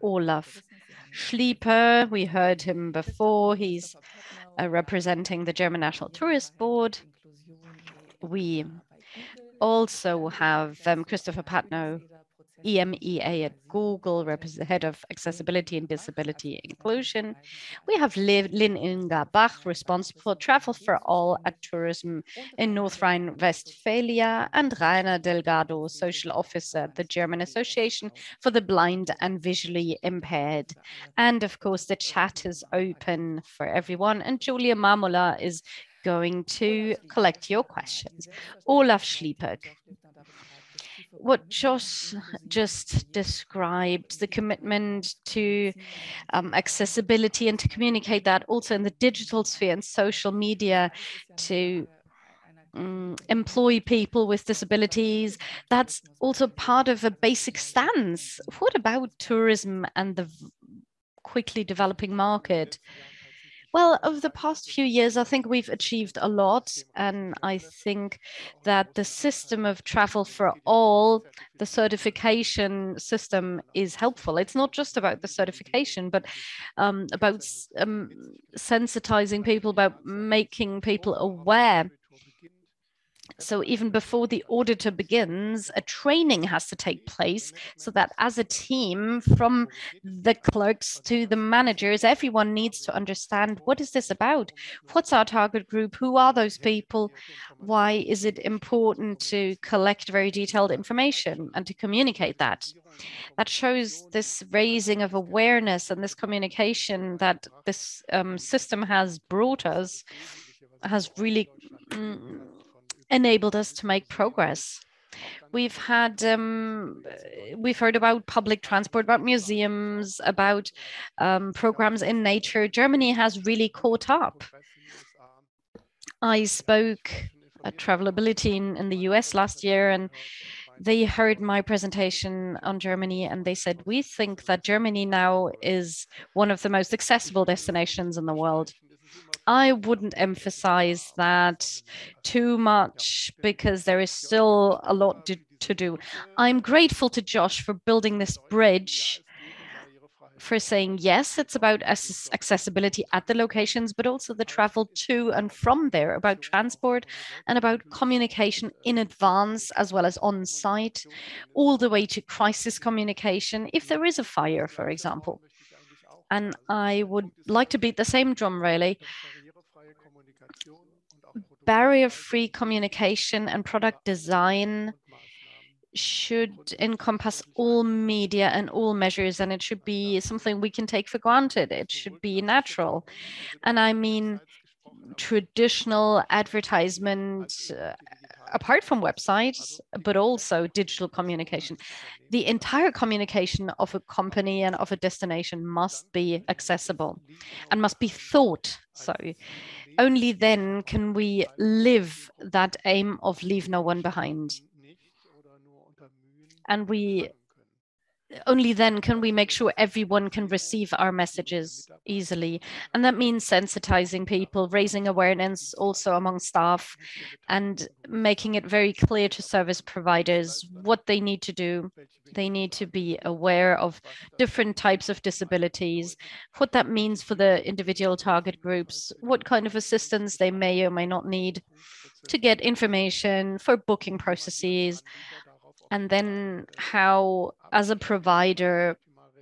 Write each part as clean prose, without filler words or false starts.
Olaf Schlieper. We heard him before. He's representing the German National Tourist Board. We also have Christopher Patno, EMEA at Google, head of accessibility and disability inclusion. We have Lynn Inga Bach, responsible for travel for all at tourism in North Rhine-Westphalia, and Rainer Delgado, social officer at the German Association for the Blind and Visually Impaired. And of course, the chat is open for everyone. And Julia Marmola is going to collect your questions. Olaf Schlieper, what Josh just described, the commitment to accessibility and to communicate that also in the digital sphere and social media to employ people with disabilities, that's also part of a basic stance. What about tourism and the quickly developing market? Well, over the past few years, I think we've achieved a lot. And I think that the system of travel for all, the certification system is helpful. It's not just about the certification, but about sensitizing people, about making people aware. So even before the auditor begins, a training has to take place so that as a team, from the clerks to the managers, everyone needs to understand, what is this about? What's our target group? Who are those people? Why is it important to collect very detailed information and to communicate that? That shows this raising of awareness and this communication that this system has brought us, has really enabled us to make progress. We've heard about public transport, about museums, about programs in nature. Germany has really caught up. I spoke at Travelability in the US last year, and they heard my presentation on Germany, and they said, we think that Germany now is one of the most accessible destinations in the world. I wouldn't emphasize that too much because there is still a lot to do. I'm grateful to Josh for building this bridge, for saying, yes, it's about accessibility at the locations, but also the travel to and from there, about transport and about communication in advance as well as on site, all the way to crisis communication if there is a fire, for example. And I would like to beat the same drum, really. Barrier-free communication and product design should encompass all media and all measures, and it should be something we can take for granted. It should be natural. And I mean, traditional advertisement, apart from websites, but also digital communication. The entire communication of a company and of a destination must be accessible and must be thought so. Only then can we live that aim of leave no one behind. And only then can we make sure everyone can receive our messages easily. And that means sensitizing people, raising awareness also among staff, and making it very clear to service providers what they need to do. They need to be aware of different types of disabilities, what that means for the individual target groups, what kind of assistance they may or may not need to get information for booking processes, and then how, as a provider,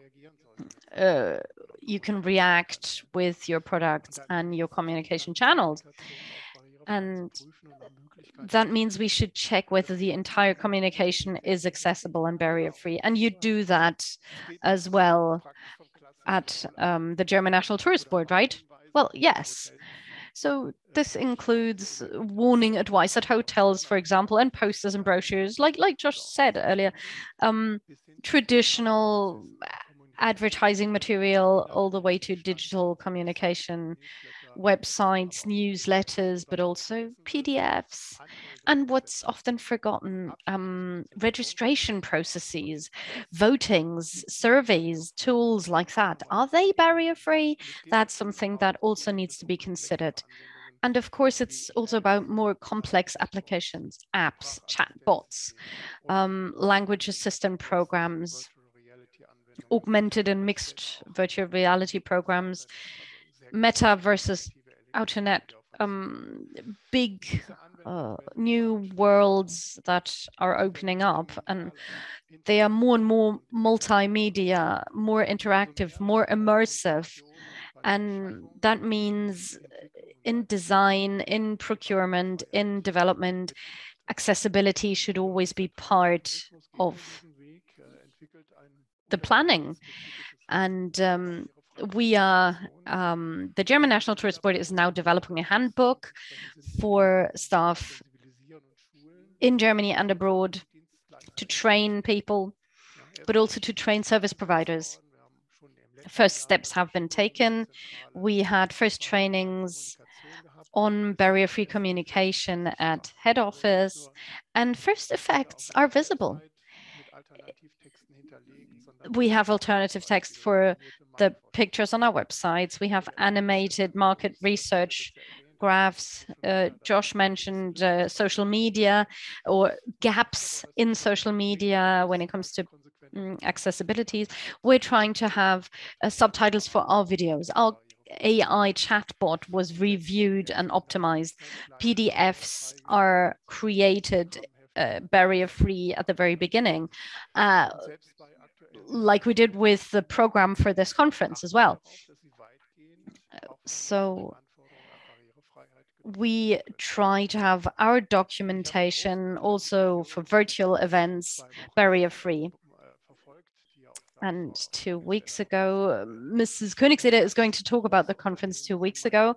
you can react with your products and your communication channels. And that means we should check whether the entire communication is accessible and barrier-free. And you do that as well at the German National Tourist Board, right? Well, yes. So this includes warning advice at hotels, for example, and posters and brochures, like Josh said earlier, traditional advertising material all the way to digital communication, websites, newsletters, but also PDFs. And what's often forgotten, registration processes, votings, surveys, tools like that. Are they barrier-free? That's something that also needs to be considered. And of course, it's also about more complex applications, apps, chatbots, language assistant programs, augmented and mixed virtual reality programs, Meta versus Outernet, big new worlds that are opening up, and they are more and more multimedia, more interactive, more immersive. And that means in design, in procurement, in development, accessibility should always be part of the planning. And we are, the German National Tourist Board is now developing a handbook for staff in Germany and abroad to train people, but also to train service providers. First steps have been taken. We had first trainings on barrier-free communication at head office, and first effects are visible. We have alternative text for the pictures on our websites. We have animated market research graphs. Josh mentioned social media or gaps in social media when it comes to accessibilities. We're trying to have subtitles for our videos. Our AI chatbot was reviewed and optimized. PDFs are created barrier-free at the very beginning, like we did with the program for this conference as well. So we try to have our documentation also for virtual events barrier-free. And 2 weeks ago, Mrs. Koenigseder is going to talk about the conference 2 weeks ago.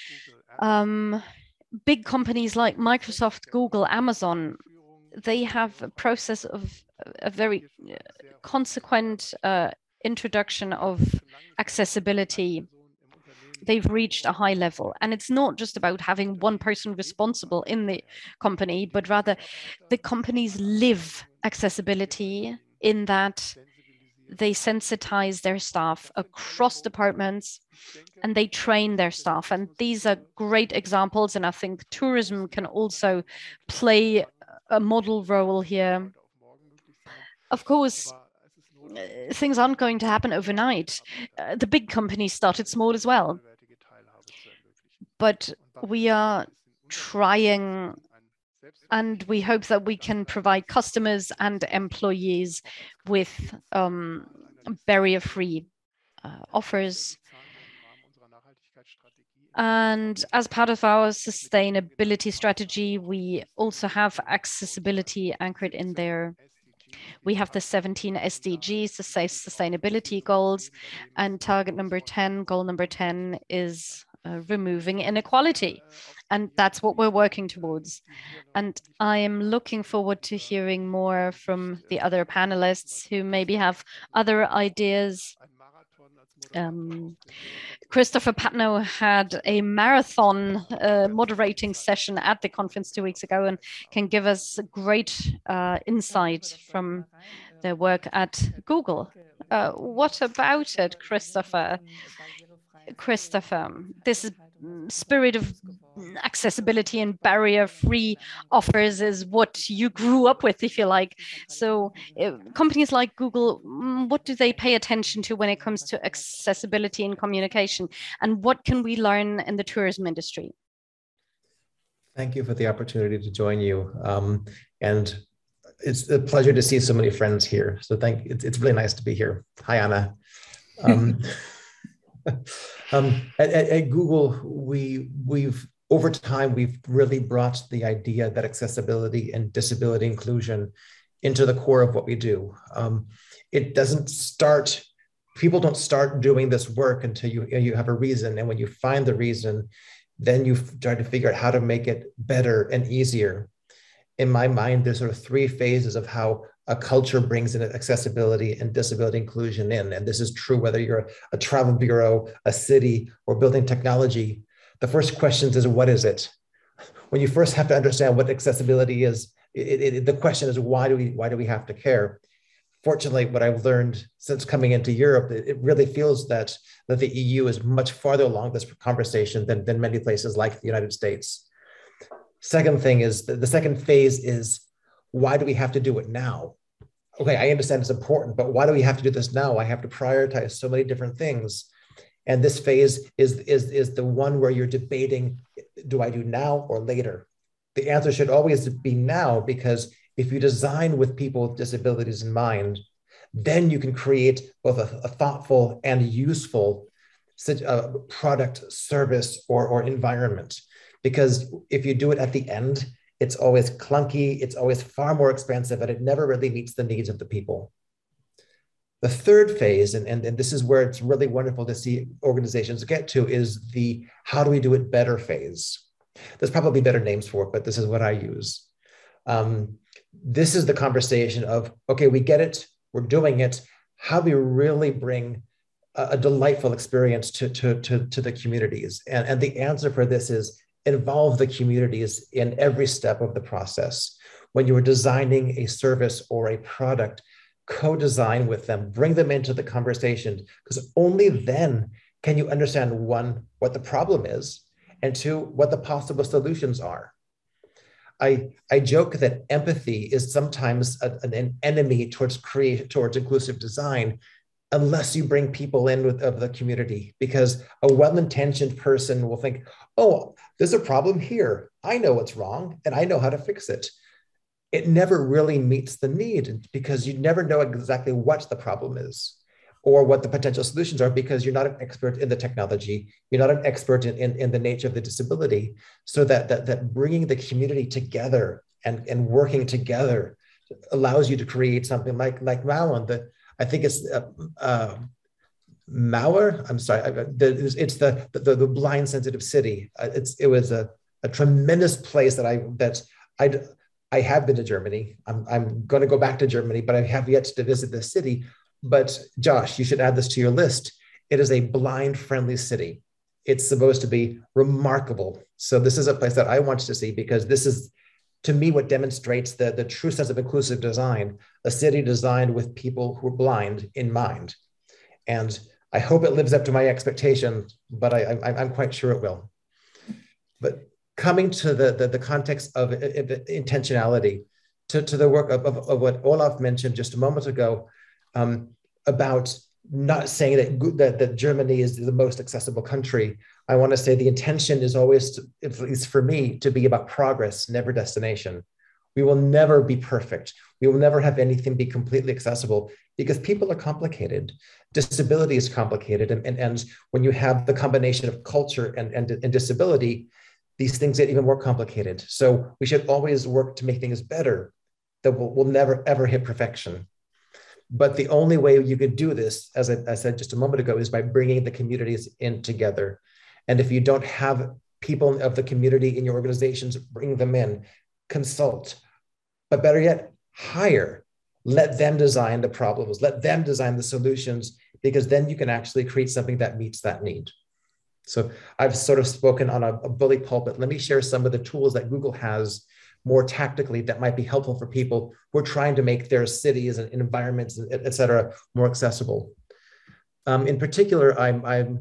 Big companies like Microsoft, Google, Amazon, they have a process of a very consequent introduction of accessibility. They've reached a high level. And it's not just about having one person responsible in the company, but rather the companies live accessibility in that they sensitize their staff across departments and they train their staff. And these are great examples. And I think tourism can also play a model role here. Of course, things aren't going to happen overnight. The big companies started small as well. But we are trying, and we hope that we can provide customers and employees with barrier-free offers. And as part of our sustainability strategy, we also have accessibility anchored in there. We have the 17 SDGs, the sustainability goals, and target number 10, goal number 10 is removing inequality. And that's what we're working towards. And I am looking forward to hearing more from the other panelists who maybe have other ideas. Christopher Patno had a marathon moderating session at the conference 2 weeks ago and can give us great insight from their work at Google. What about it, Christopher? Christopher, this spirit of accessibility and barrier-free offers is what you grew up with, if you like. So companies like Google, what do they pay attention to when it comes to accessibility and communication? And what can we learn in the tourism industry? Thank you for the opportunity to join you. And it's a pleasure to see so many friends here. So it's really nice to be here. Hi, Anna. At Google, we've over time, we've really brought the idea that accessibility and disability inclusion into the core of what we do. It doesn't start, people don't start doing this work until you have a reason. And when you find the reason, then you try to figure out how to make it better and easier. In my mind, there's sort of 3 phases of how a culture brings in accessibility and disability inclusion in. And this is true whether you're a travel bureau, a city, or building technology. The first question is, what is it? When you first have to understand what accessibility is, the question is, why do we have to care? Fortunately, what I've learned since coming into Europe, it really feels that the EU is much farther along this conversation than many places like the United States. Second thing is, the second phase is, why do we have to do it now? okay, I understand it's important, but why do we have to do this now? I have to prioritize so many different things. And this phase is the one where you're debating, do I do now or later? The answer should always be now, because if you design with people with disabilities in mind, then you can create both a thoughtful and useful product, service, or environment. Because if you do it at the end, it's always clunky, it's always far more expensive, and it never really meets the needs of the people. The third phase, and this is where it's really wonderful to see organizations get to, is the how do we do it better phase. There's probably better names for it, but this is what I use. This is the conversation of, okay, we get it, we're doing it. How do we really bring a delightful experience to the communities? And the answer for this is involve the communities in every step of the process. When you are designing a service or a product, co-design with them, bring them into the conversation, because only then can you understand, one, what the problem is, and two, what the possible solutions are. I joke that empathy is sometimes an enemy towards inclusive design, unless you bring people in of the community, because a well-intentioned person will think, oh, there's a problem here. I know what's wrong and I know how to fix it. It never really meets the need, because you never know exactly what the problem is or what the potential solutions are, because you're not an expert in the technology. You're not an expert in the nature of the disability. So that bringing the community together and working together allows you to create something like Malin. I think it's Mauer. I'm sorry. It's the blind sensitive city. It was a tremendous place that I have been to Germany. I'm going to go back to Germany, but I have yet to visit the city. But Josh, you should add this to your list. It is a blind-friendly city. It's supposed to be remarkable. So this is a place that I want to see, because this is, to me, what demonstrates the true sense of inclusive design, a city designed with people who are blind in mind. And I hope it lives up to my expectation, but I'm quite sure it will. But coming to the context of intentionality, to the work of what Olaf mentioned just a moment ago, about not saying that Germany is the most accessible country. I want to say the intention is always, at least for me, to be about progress, never destination. We will never be perfect. We will never have anything be completely accessible, because people are complicated. Disability is complicated. And when you have the combination of culture and disability, these things get even more complicated. So we should always work to make things better, that we'll never, ever hit perfection. But the only way you could do this, as I said just a moment ago, is by bringing the communities in together. And if you don't have people of the community in your organizations, bring them in, consult, but better yet, hire. Let them design the problems, let them design the solutions, because then you can actually create something that meets that need. So I've sort of spoken on a bully pulpit. Let me share some of the tools that Google has more tactically that might be helpful for people who are trying to make their cities and environments, et cetera, more accessible. In particular, I'm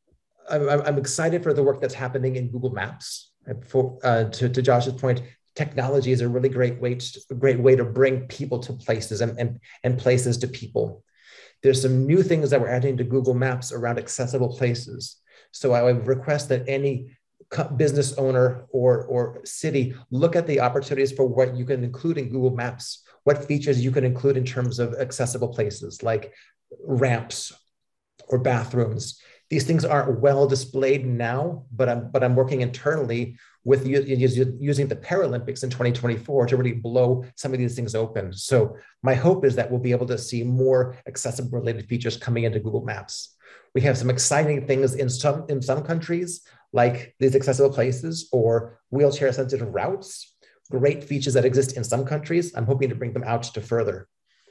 excited for the work that's happening in Google Maps. To Josh's point, technology is a really great way to bring people to places and places to people. There's some new things that we're adding to Google Maps around accessible places. So I would request that any business owner or city look at the opportunities for what you can include in Google Maps, what features you can include in terms of accessible places like ramps or bathrooms. These things aren't well displayed now, but I'm working internally with using the Paralympics in 2024 to really blow some of these things open. So my hope is that we'll be able to see more accessible related features coming into Google Maps. We have some exciting things in some countries, like these accessible places or wheelchair sensitive routes, great features that exist in some countries. I'm hoping to bring them out to further.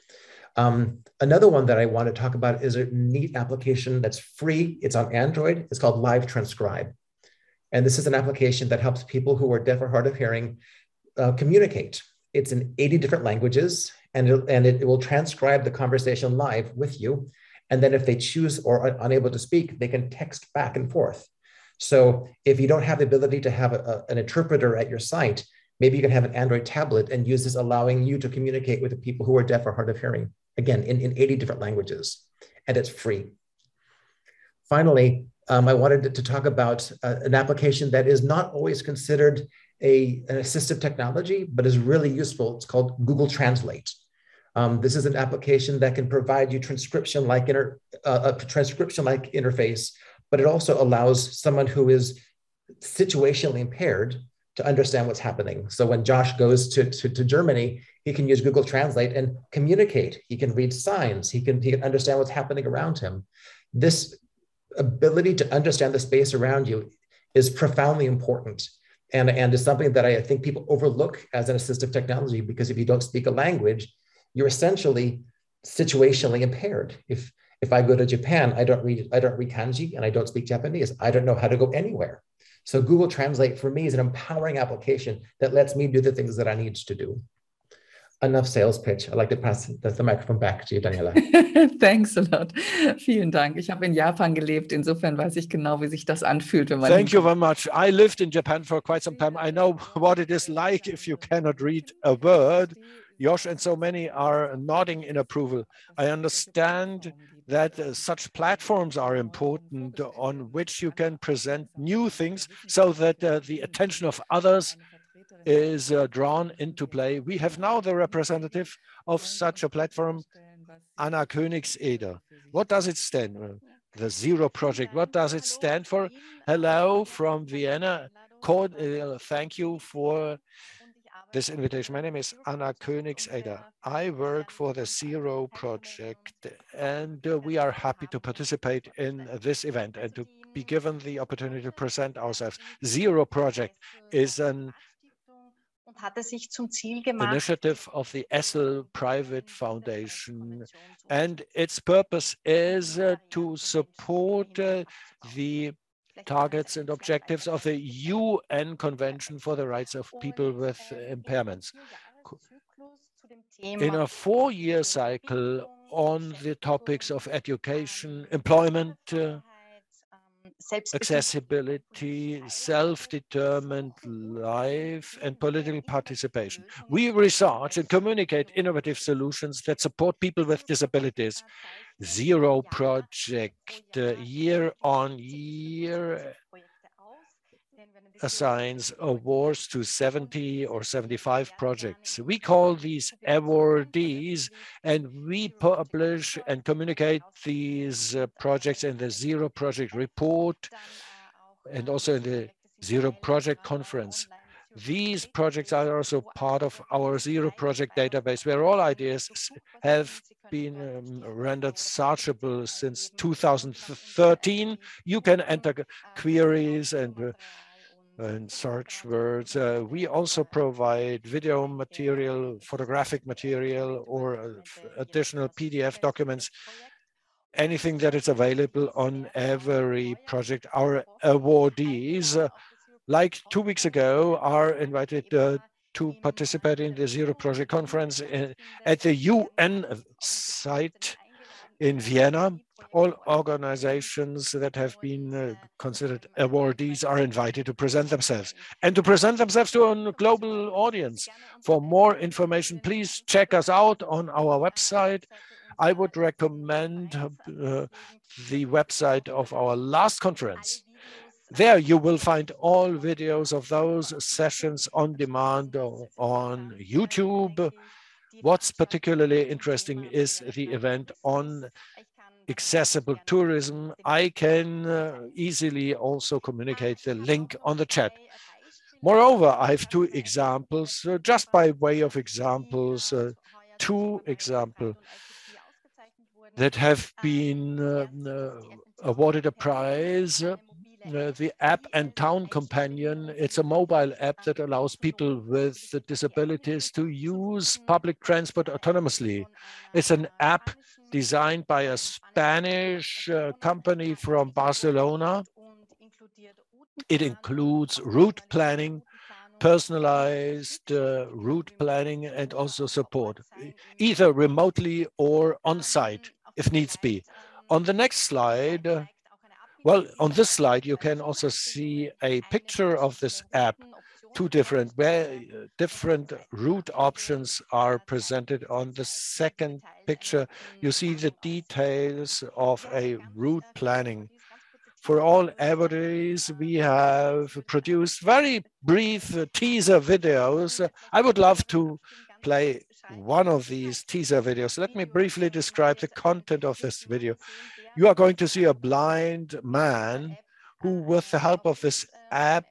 Another one that I want to talk about is a neat application that's free. It's on Android. It's called Live Transcribe. And this is an application that helps people who are deaf or hard of hearing communicate. It's in 80 different languages, and it will transcribe the conversation live with you. And then if they choose or are unable to speak, they can text back and forth. So if you don't have the ability to have an interpreter at your site, Maybe you can have an Android tablet and use this, allowing you to communicate with the people who are deaf or hard of hearing, again, in 80 different languages, and it's free. Finally, I wanted to talk about an application that is not always considered an assistive technology, but is really useful. It's called Google Translate. This is an application that can provide you transcription-like interface, but it also allows someone who is situationally impaired to understand what's happening. So when Josh goes to Germany, he can use Google Translate and communicate. He can read signs. He can understand what's happening around him. This ability to understand the space around you is profoundly important, and is something that I think people overlook as an assistive technology, because if you don't speak a language, you're essentially situationally impaired. If I go to Japan, I don't read kanji and I don't speak Japanese, I don't know how to go anywhere. So Google Translate for me is an empowering application that lets me do the things that I need to do. Enough sales pitch. I'd like to pass the microphone back to you, Daniela. Thanks a lot. Vielen Dank. Ich habe in Japan gelebt, insofern weiß ich genau, wie sich das anfühlt, wenn man. Thank you very much. I lived in Japan for quite some time. I know what it is like if you cannot read a word. Josh and so many are nodding in approval. I understand that such platforms are important on which you can present new things so that the attention of others is drawn into play. We have now the representative of such a platform, Anna Königseder. What does it stand for? The Zero Project. What does it stand for? Hello from Vienna. Thank you for this invitation. My name is Anna Königseder. I work for the Zero Project, and we are happy to participate in this event and to be given the opportunity to present ourselves. Zero Project is an initiative of the Essel Private Foundation, and its purpose is to support the targets and objectives of the UN Convention for the Rights of People with Impairments. In a 4-year cycle on the topics of education, employment, accessibility, self-determined life, and political participation. We research and communicate innovative solutions that support people with disabilities. Zero Project, year on year, assigns awards to 70 or 75 projects. We call these awardees, and we publish and communicate these projects in the Zero Project report and also in the Zero Project conference. These projects are also part of our Zero Project database, where all ideas have been rendered searchable since 2013. You can enter queries and search words. We also provide video material, photographic material, or additional PDF documents, anything that is available on every project. Our awardees, like 2 weeks ago, are invited to participate in the Zero Project conference at the UN site in Vienna. All organizations that have been considered awardees are invited to present themselves and to present themselves to a global audience. For more information, please check us out on our website. I would recommend the website of our last conference. There you will find all videos of those sessions on demand on YouTube. What's particularly interesting is the event on accessible tourism. I can easily also communicate the link on the chat. Moreover, I have 2 examples, just by way of examples, 2 examples that have been awarded a prize. The app and Town Companion, it's a mobile app that allows people with disabilities to use public transport autonomously. It's an app designed by a Spanish company from Barcelona. It includes route planning, personalized route planning, and also support, either remotely or on-site, if needs be. On the next slide, well, on this slide, you can also see a picture of this app. two different route options are presented. On the second picture, you see the details of a route planning. For all awarders, we have produced very brief teaser videos. I would love to play one of these teaser videos. Let me briefly describe the content of this video. You are going to see a blind man who, with the help of this app,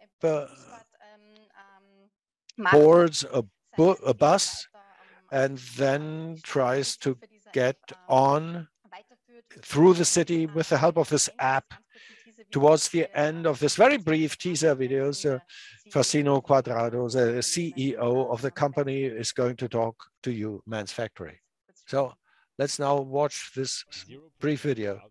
boards a bus and then tries to get on through the city with the help of this app. Towards the end of this very brief teaser videos, Faustino Quadrado, the CEO of the company, is going to talk to you, Man's Factory. So let's now watch this brief video.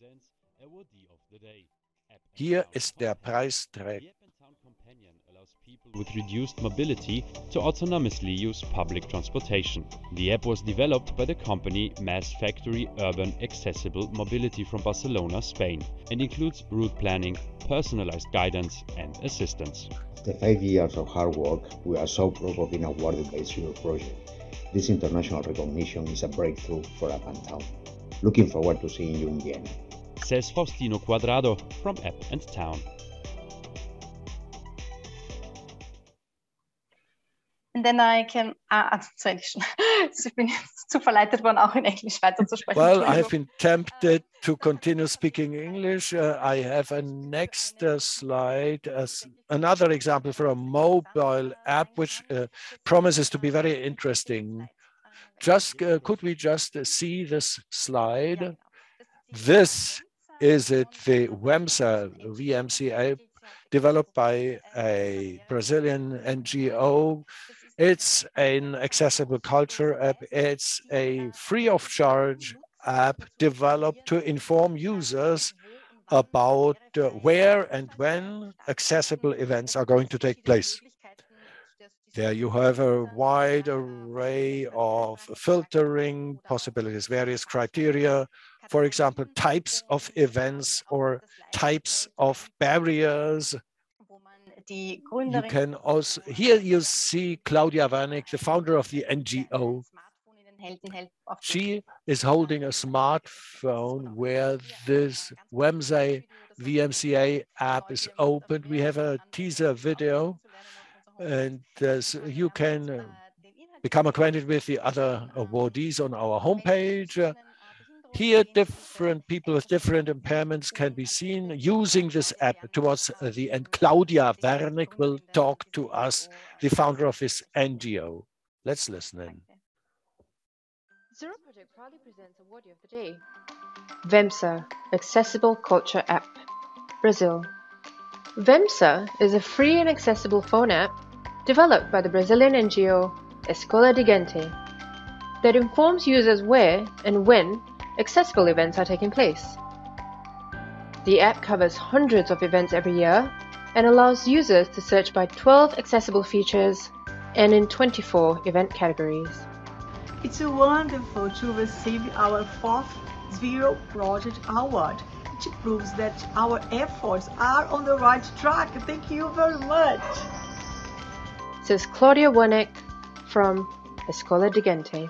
Hier ist der Preisträger. With reduced mobility to autonomously use public transportation. The app was developed by the company Mass Factory Urban Accessible Mobility from Barcelona, Spain, and includes route planning, personalized guidance, and assistance. After 5 years of hard work, we are so proud of being awarded by Zero Project. This international recognition is a breakthrough for App and Town. Looking forward to seeing you in Vienna. Says Faustino Quadrado from App and Town. And then I can, ich bin jetzt zu verleitet worden, auch in Englisch weiterzusprechen. Well, I've been tempted to continue speaking English. I have a next slide as another example for a mobile app, which promises to be very interesting. Could we just see this slide? This is the WEMSA, VMCA, developed by a Brazilian NGO. It's an accessible culture app. It's a free of charge app developed to inform users about where and when accessible events are going to take place. There you have a wide array of filtering possibilities, various criteria, for example, types of events or types of barriers. You can also, here you see Claudia Wernick, the founder of the NGO. She is holding a smartphone where this WEMSA VMCA app is opened. We have a teaser video, and you can become acquainted with the other awardees on our homepage. Here, different people with different impairments can be seen using this app. Towards the end, Claudia Wernick will talk to us, the founder of this NGO. Let's listen in. Zero Project proudly presents Awardee of the Day. WEMSA, Accessible Culture App, Brazil. WEMSA is a free and accessible phone app developed by the Brazilian NGO Escola de Gente that informs users where and when accessible events are taking place. The app covers hundreds of events every year and allows users to search by 12 accessible features and in 24 event categories. It's wonderful to receive our 4th Zero Project Award, which proves that our efforts are on the right track. Thank you very much. Says Claudia Wernick from Escola de Gente.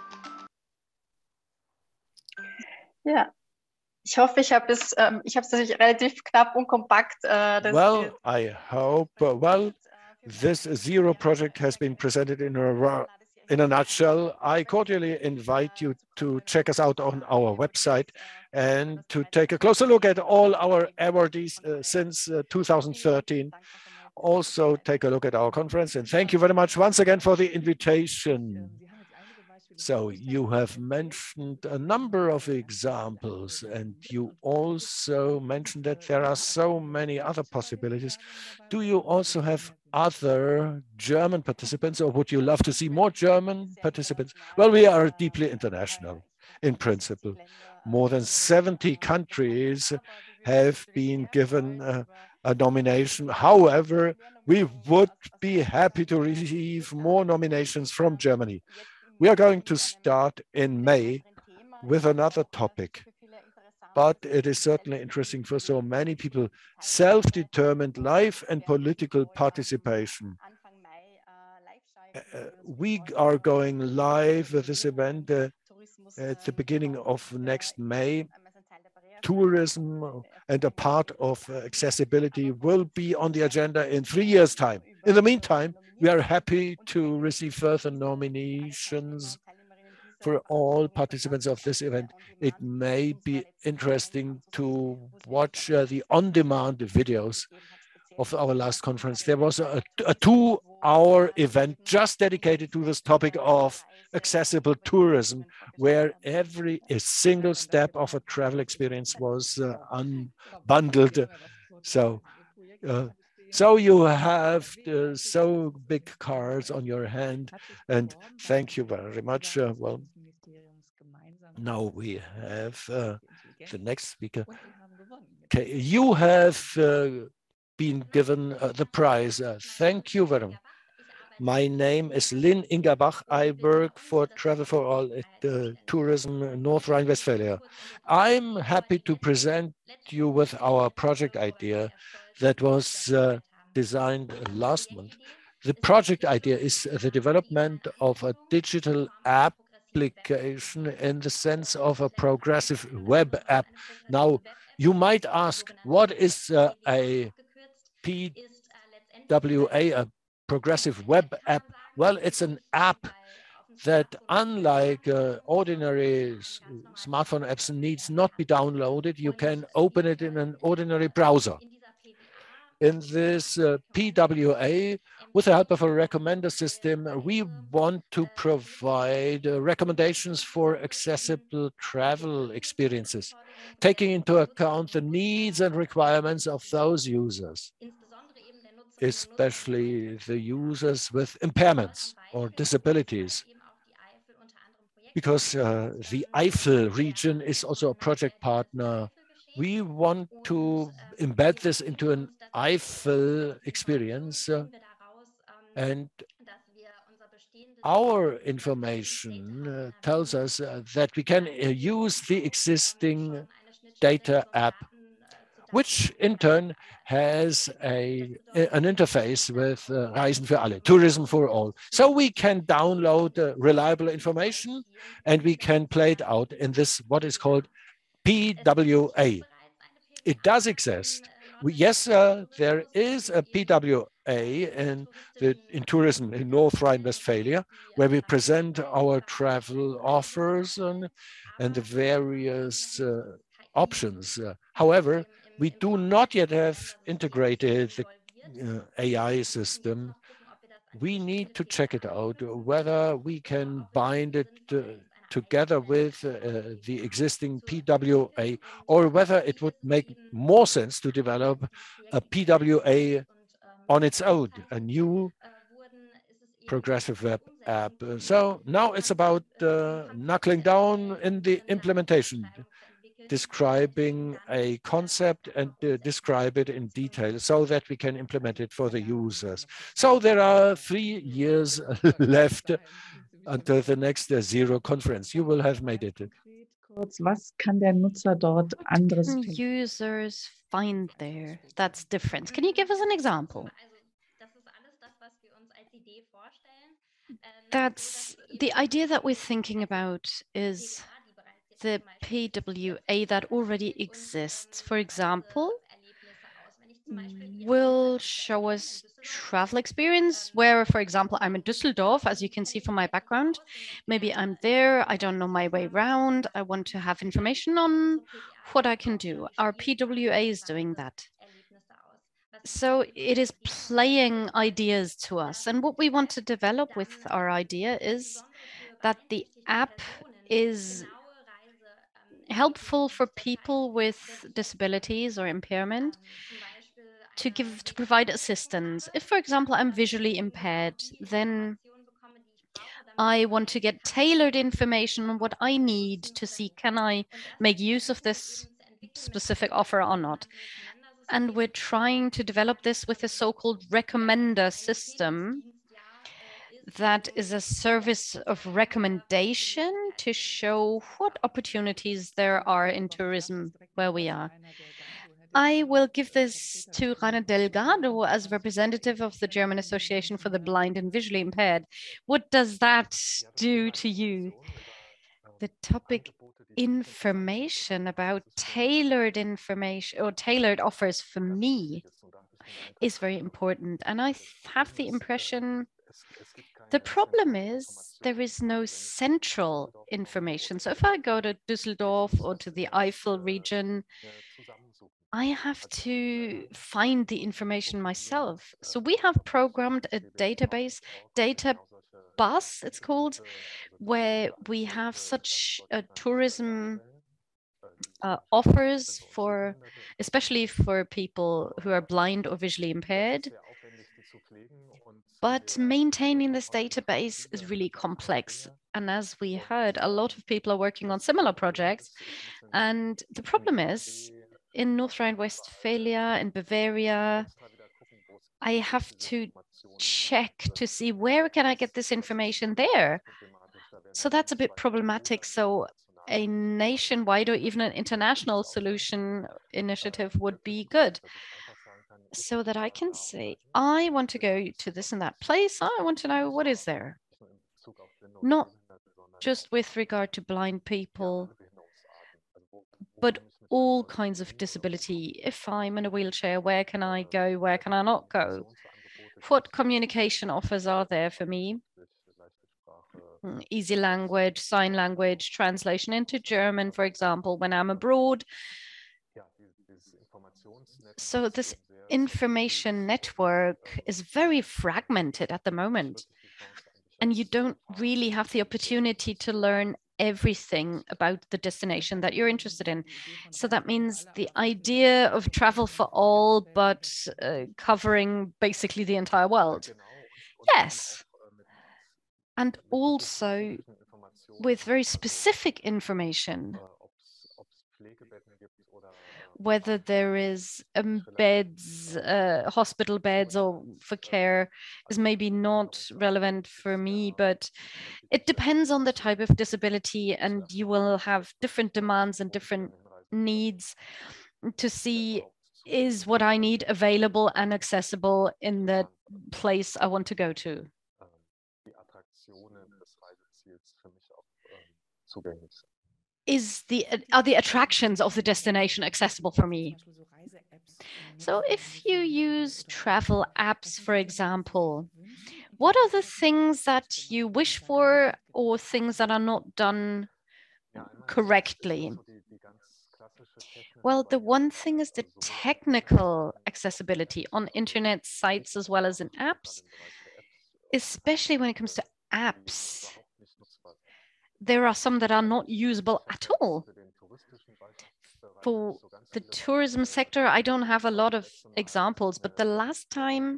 Ja, ich hoffe, ich habe es relativ knapp und kompakt. Well, I hope, this Zero Project has been presented in a nutshell. I cordially invite you to check us out on our website and to take a closer look at all our awardees since 2013. Also, take a look at our conference, and thank you very much once again for the invitation. So you have mentioned a number of examples, and you also mentioned that there are so many other possibilities. Do you also have other German participants, or would you love to see more German participants? Well, we are deeply international in principle. More than 70 countries have been given a nomination. However, we would be happy to receive more nominations from Germany. We are going to start in May with another topic, but it is certainly interesting for so many people, self-determined life and political participation. we are going live with this event at the beginning of next May. Tourism and a part of accessibility will be on the agenda in 3 years' time. In the meantime, we are happy to receive further nominations for all participants of this event. It may be interesting to watch the on-demand videos of our last conference. There was a 2-hour event just dedicated to this topic of accessible tourism, where every single step of a travel experience was unbundled. So you have so big cards on your hand, and thank you very much. Well, now we have the next speaker. Okay, you have been given the prize. Thank you very much. My name is Lynn Ingerbach. I work for Travel for All at Tourism North Rhine-Westphalia. I'm happy to present you with our project idea that was designed last month. The project idea is the development of a digital application in the sense of a progressive web app. Now, you might ask, what is a PWA, a progressive web app? Well, it's an app that, unlike ordinary smartphone apps, needs not be downloaded. You can open it in an ordinary browser. In this PWA, with the help of a recommender system, we want to provide recommendations for accessible travel experiences, taking into account the needs and requirements of those users, especially the users with impairments or disabilities. Because the Eifel region is also a project partner, we want to embed this into an Eifel experience, and our information tells us that we can use the existing data app, which in turn has an interface with Reisen für alle, Tourism for All. So we can download reliable information, and we can play it out in this, what is called PWA. It does exist. Yes, there is a PWA in tourism in North Rhine-Westphalia, where we present our travel offers and the various options. However, we do not yet have integrated the AI system. We need to check it out, whether we can bind it together with the existing PWA, or whether it would make more sense to develop a PWA on its own, a new progressive web app. So now it's about knuckling down in the implementation, describing a concept and describe it in detail so that we can implement it for the users. So there are 3 years left until the next Zero conference. You will have made it. Was kann der Nutzer dort anderes Can finden? users find there that's different? Can you give us an example? That's the idea that we're thinking about is the PWA that already exists. For example, will show us travel experience where, for example, I'm in Düsseldorf, as you can see from my background. Maybe I'm there, I don't know my way around. I want to have information on what I can do. Our PWA is doing that. So it is playing ideas to us. And what we want to develop with our idea is that the app is helpful for people with disabilities or impairment to provide assistance. If, for example, I'm visually impaired, then I want to get tailored information on what I need to see, can I make use of this specific offer or not? And we're trying to develop this with a so-called recommender system that is a service of recommendation to show what opportunities there are in tourism where we are. I will give this to Rainer Delgado as representative of the German Association for the Blind and Visually Impaired. What does that do to you? The topic information about tailored information or tailored offers for me is very important. And I have the impression the problem is there is no central information. So if I go to Düsseldorf or to the Eifel region, I have to find the information myself. So we have programmed a database, Data Bus, it's called, where we have such tourism offers for, especially for people who are blind or visually impaired. But maintaining this database is really complex. And as we heard, a lot of people are working on similar projects. And the problem is, in North Rhine-Westphalia, in Bavaria, I have to check to see where can I get this information there. So that's a bit problematic. So a nationwide or even an international solution initiative would be good, so that I can say, I want to go to this and that place. I want to know what is there. Not just with regard to blind people, but all kinds of disability. If I'm in a wheelchair, where can I go? Where can I not go? What communication offers are there for me? Easy language, sign language, translation into German, for example, when I'm abroad. So this information network is very fragmented at the moment. And you don't really have the opportunity to learn everything about the destination that you're interested in. So that means the idea of travel for all, but covering basically the entire world. Yes. And also with very specific information, whether there is beds, hospital beds or for care is maybe not relevant for me, but it depends on the type of disability, and you will have different demands and different needs to see, is what I need available and accessible in the place I want to go to. Are the attractions of the destination accessible for me? So if you use travel apps, for example, what are the things that you wish for or things that are not done correctly? Well, the one thing is the technical accessibility on internet sites as well as in apps, especially when it comes to apps. There are some that are not usable at all. For the tourism sector, I don't have a lot of examples, but the last time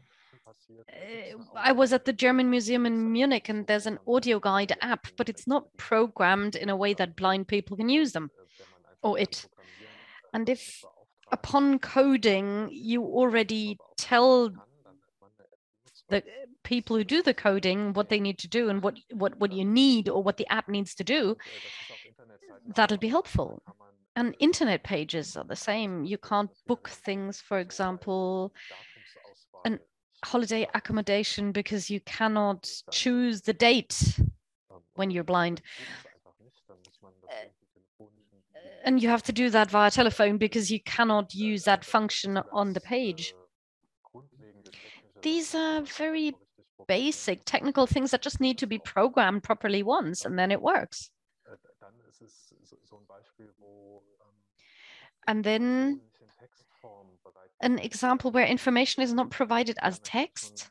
I was at the German Museum in Munich, and there's an audio guide app, but it's not programmed in a way that blind people can use them or it. And if upon coding, you already tell the people who do the coding what they need to do and what you need or what the app needs to do, that'll be helpful. And internet pages are the same. You can't book things, for example, an holiday accommodation because you cannot choose the date when you're blind. And you have to do that via telephone because you cannot use that function on the page. These are very basic technical things that just need to be programmed properly once, and then it works. And then an example where information is not provided as text.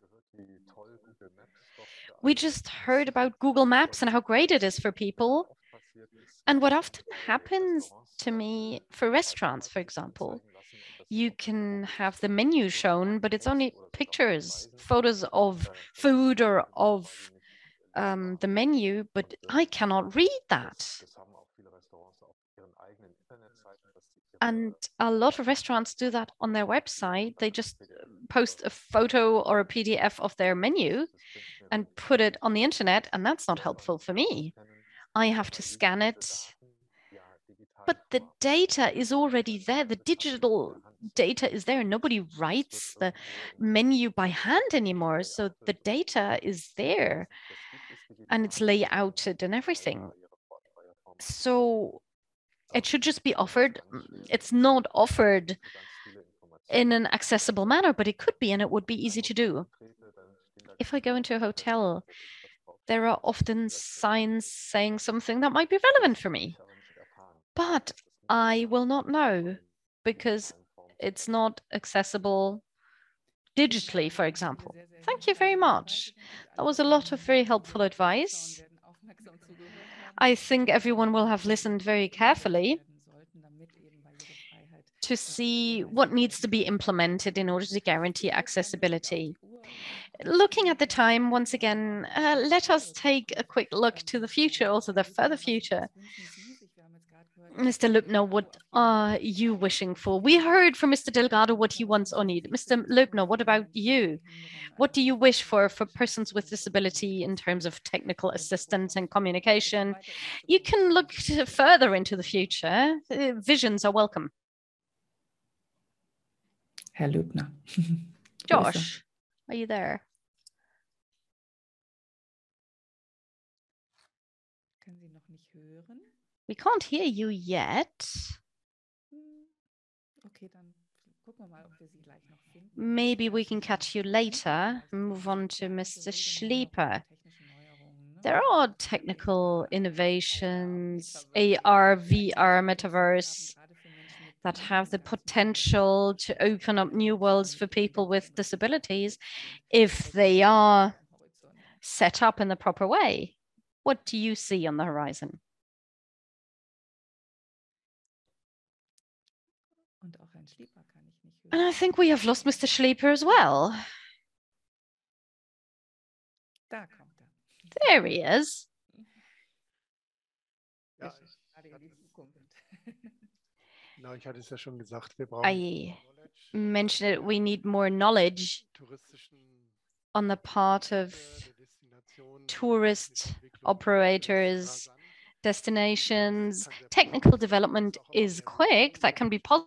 We just heard about Google Maps and how great it is for people. And what often happens to me for restaurants, for example, you can have the menu shown, but it's only pictures, photos of food or of the menu, but I cannot read that. And a lot of restaurants do that on their website. They just post a photo or a PDF of their menu and put it on the internet, and that's not helpful for me. I have to scan it. but the data is already there. The digital data is there. Nobody writes the menu by hand anymore. So the data is there and it's layouted and everything. So it should just be offered. It's not offered in an accessible manner, but it could be, and it would be easy to do. If I go into a hotel, there are often signs saying something that might be relevant for me, but I will not know because it's not accessible digitally, for example. Thank you very much. That was a lot of very helpful advice. I think everyone will have listened very carefully to see what needs to be implemented in order to guarantee accessibility. Looking at the time, once again, let us take a quick look to the future, also the further future. Mr. Lübner, what are you wishing for? We heard from Mr. Delgado what he wants or needs. Mr. Lübner, what about you? What do you wish for persons with disability in terms of technical assistance and communication? You can look further into the future. Visions are welcome. Herr Lübner. Josh, are you there? We can't hear you yet. Maybe we can catch you later. Move on to Mr. Schlieper. There are technical innovations, AR, VR, metaverse, that have the potential to open up new worlds for people with disabilities if they are set up in the proper way. What do you see on the horizon? And I think we have lost Mr. Schlieper as well. There he is. I mentioned it, we need more knowledge on the part of tourist operators, destinations. Technical development is quick, that can be positive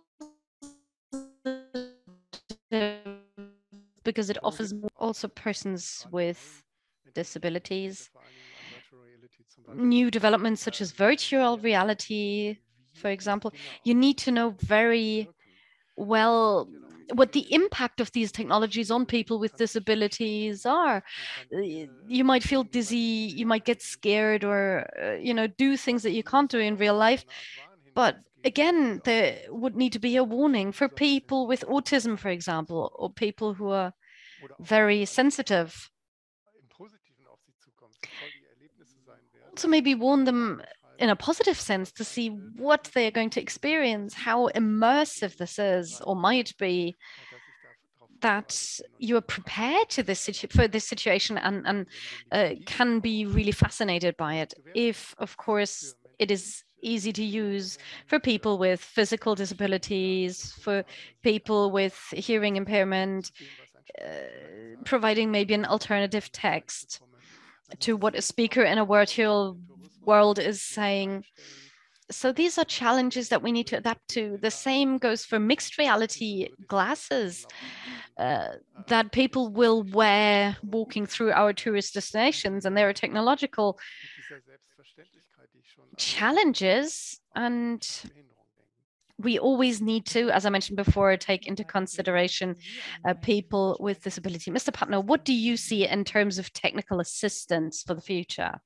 because it offers also persons with disabilities new developments such as virtual reality, for example. You need to know very well what the impact of these technologies on people with disabilities are. You might feel dizzy, you might get scared, or do things that you can't do in real life. But again, there would need to be a warning for people with autism, for example, or people who are very sensitive. Also maybe warn them in a positive sense to see what they're going to experience, how immersive this is or might be, that you are prepared to for this situation and can be really fascinated by it. If, of course, it is easy to use for people with physical disabilities, for people with hearing impairment, providing maybe an alternative text to what a speaker in a virtual world is saying. So these are challenges that we need to adapt to. The same goes for mixed reality glasses that people will wear walking through our tourist destinations, and there are technological challenges, and we always need to, as I mentioned before, take into consideration people with disability. Mr. Putner, what do you see in terms of technical assistance for the future?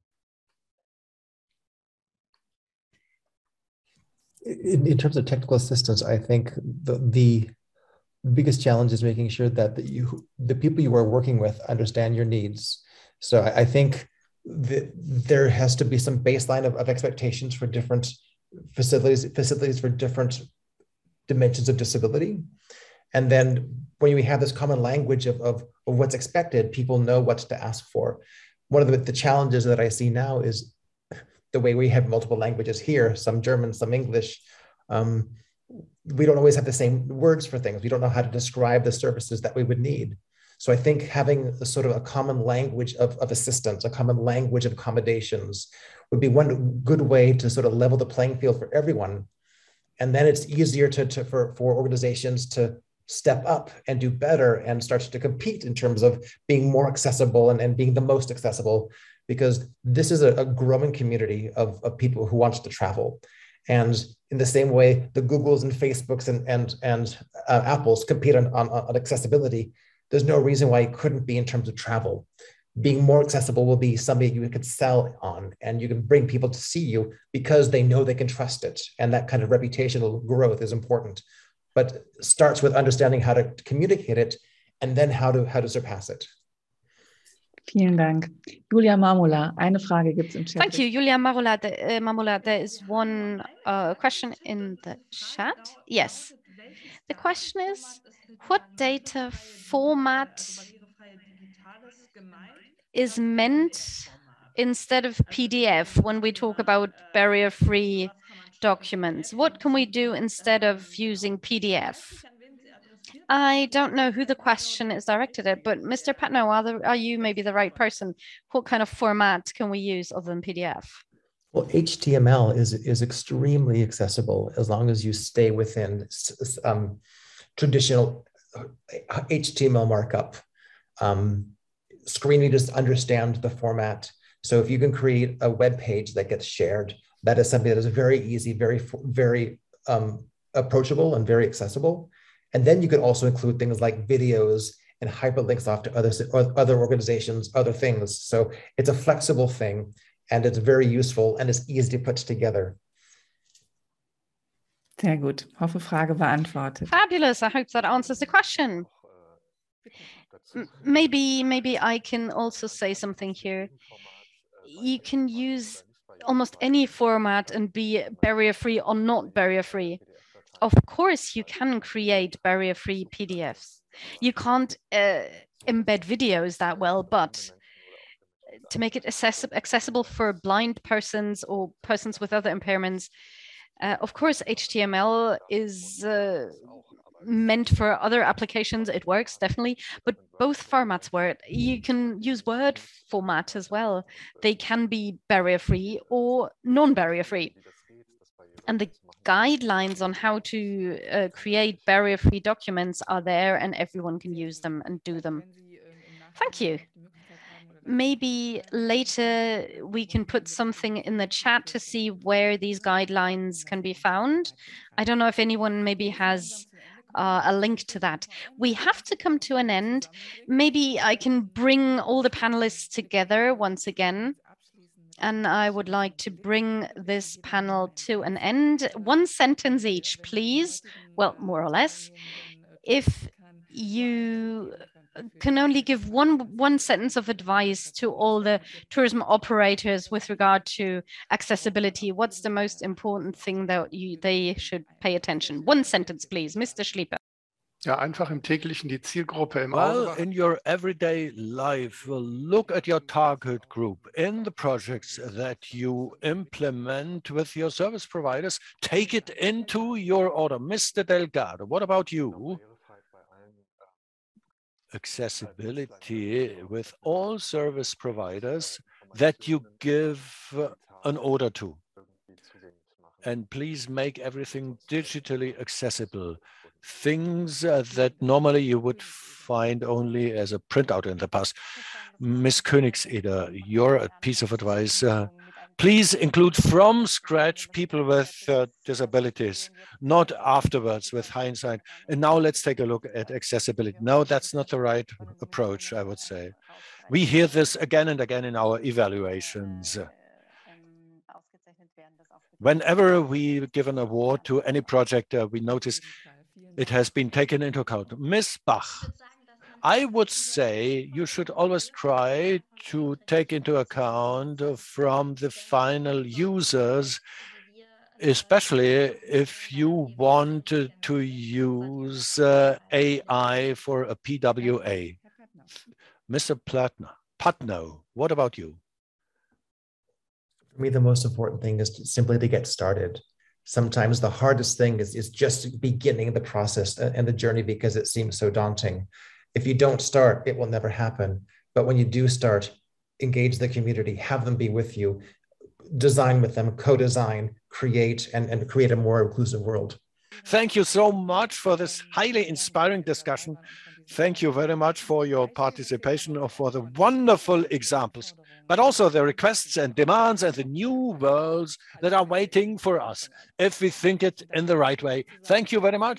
In terms of technical assistance, I think the biggest challenge is making sure that the people you are working with understand your needs. So I think there has to be some baseline of expectations for different facilities for different dimensions of disability. And then when we have this common language of what's expected, people know what to ask for. One of the challenges that I see now is the way we have multiple languages here, some German, some English. We don't always have the same words for things. We don't know how to describe the services that we would need. So I think having a sort of a common language of assistance, a common language of accommodations, would be one good way to sort of level the playing field for everyone. And then it's easier for organizations to step up and do better and start to compete in terms of being more accessible and being the most accessible, because this is a growing community of people who want to travel. And in the same way, the Googles and Facebooks and Apples compete on accessibility, there's no reason why it couldn't be in terms of travel. Being more accessible will be something you could sell on, and you can bring people to see you because they know they can trust it. And that kind of reputational growth is important, but starts with understanding how to communicate it and then how to surpass it. Vielen Dank. Julia Marmola, eine Frage gibt es im Chat. Thank you, Julia Marmola. There is one question in the chat. Yes. The question is, what data format is meant instead of PDF when we talk about barrier-free documents? What can we do instead of using PDF? I don't know who the question is directed at, but Mr. Patnow, are you maybe the right person? What kind of format can we use other than PDF? Well, HTML is extremely accessible as long as you stay within traditional HTML markup. Screen readers understand the format. So if you can create a web page that gets shared, that is something that is very easy, very approachable and very accessible. And then you could also include things like videos and hyperlinks off to other organizations, other things. So it's a flexible thing, and it's very useful and it's easy to put together. Sehr gut. Hoffe, Frage beantwortet. Fabulous. I hope that answers the question. Maybe I can also say something here. You can use almost any format and be barrier-free or not barrier-free. Of course, you can create barrier-free PDFs. You can't embed videos that well, but to make it accessible for blind persons or persons with other impairments, of course, HTML is meant for other applications. It works, definitely, but both formats work. You can use Word format as well. They can be barrier-free or non-barrier-free. And the guidelines on how to create barrier-free documents are there, and everyone can use them and do them. Thank you. Maybe later we can put something in the chat to see where these guidelines can be found. I don't know if anyone maybe has a link to that. We have to come to an end. Maybe I can bring all the panelists together once again. And I would like to bring this panel to an end. One sentence each, please. Well, more or less. If you can only give one sentence of advice to all the tourism operators with regard to accessibility, what's the most important thing that they should pay attention? One sentence, please. Mr. Schlieper. Ja, einfach im täglichen die Zielgruppe im Well, Auge. in your everyday life, look at your target group in the projects that you implement with your service providers. Take it into your order. Mr. Delgado, what about you? Accessibility with all service providers that you give an order to. And please make everything digitally accessible. Things that normally you would find only as a printout in the past. Ms. Königseder, your piece of advice. Please include from scratch people with disabilities, not afterwards with hindsight. And now let's take a look at accessibility. No, that's not the right approach, I would say. We hear this again and again in our evaluations. Whenever we give an award to any project, we notice it has been taken into account. Ms. Bach, I would say you should always try to take into account from the final users, especially if you want to use AI for a PWA. Mr. Patnow, what about you? For me, the most important thing is simply to get started. Sometimes the hardest thing is just beginning the process and the journey because it seems so daunting. If you don't start, it will never happen. But when you do start, engage the community, have them be with you. design with them, co-design, create, and create a more inclusive world. Thank you so much for this highly inspiring discussion. Thank you very much for your participation or for the wonderful examples, but also the requests and demands and the new worlds that are waiting for us if we think it in the right way. Thank you very much.